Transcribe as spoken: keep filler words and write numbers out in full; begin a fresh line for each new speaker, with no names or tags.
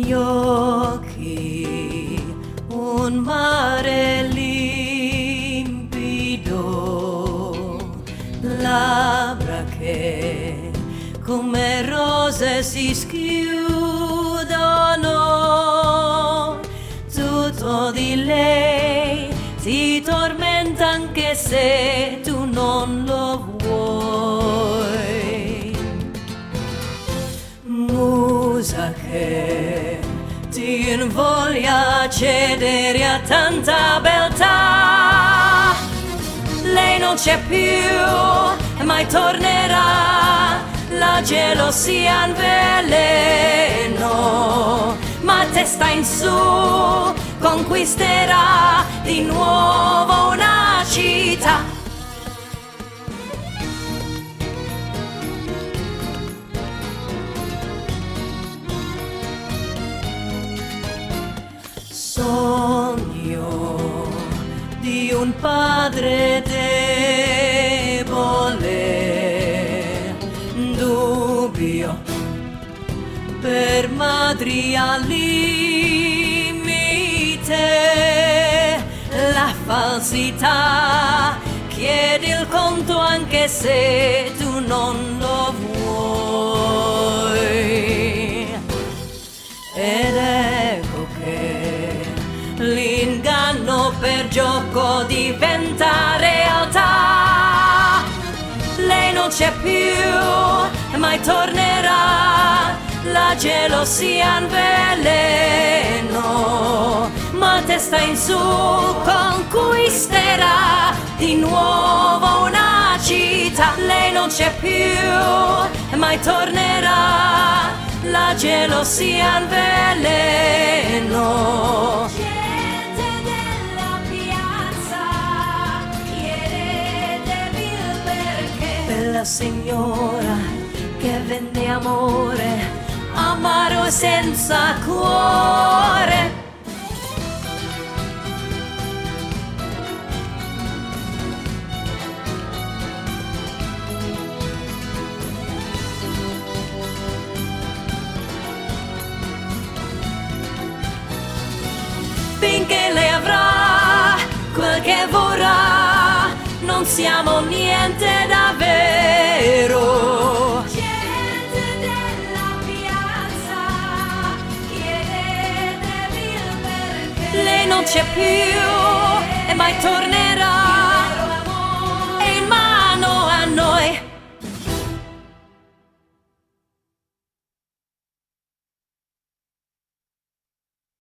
gli occhi un mare limpido, labbra che come rose si schiudono, tutto di lei ti tormenta anche se tu non lo vuoi. Musa che ti invoglia a cedere a tanta beltà, lei non c'è più e mai tornerà, la gelosia in veleno, ma testa in su conquisterà di nuovo una città. Sogno di un padre debole, dubbio per madri al limite, la falsità chiede il conto anche se tu non lo vuoi. Ed ecco che l'inganno per gioco diventa realtà, lei non c'è più, mai tornerà, la gelosia in veleno, ma testa in su conquisterà di nuovo una città. Lei non c'è più, mai tornerà, la gelosia in veleno. Gente della piazza, chiedetevi il perché. Bella signora che vende amore, amaro senza cuore. Finché lei avrà quel che vorrà, non siamo niente davvero. Gente della piazza, chiedetevi il perché. Lei non c'è più e mai tornerà,